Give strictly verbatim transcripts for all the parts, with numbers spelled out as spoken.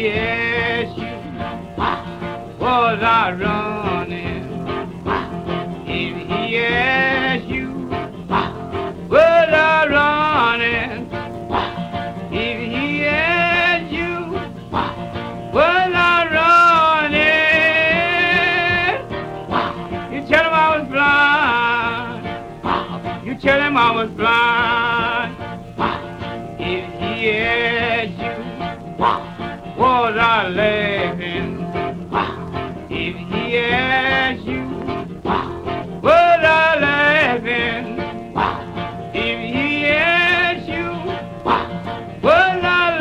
he asks you, was I running? If he asks you, was I running? If he asks you, was I running? You tell him I was blind. You tell him I was blind. If he asks you, was I laughing? If he asks you, was I laughing? If he asks you, was I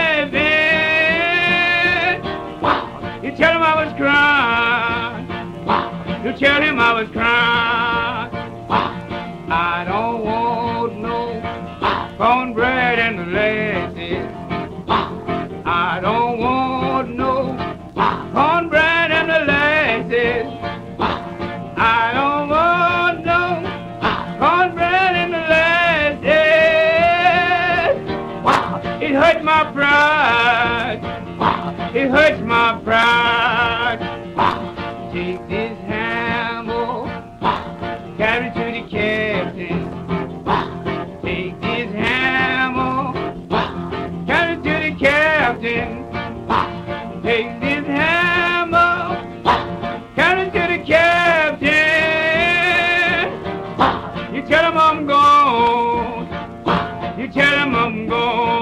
laughing? You tell him I was crying. You tell him I was crying. I don't want no cornbread and molasses. I don't want no cornbread and molasses. I don't want no cornbread and molasses. It hurts my pride. It hurts my pride. Take this hammer, carry it to the captain. Take this hammer, carry it to the captain. Take this hammer, carry it to the captain. You tell him I'm gone. You tell him I'm gone.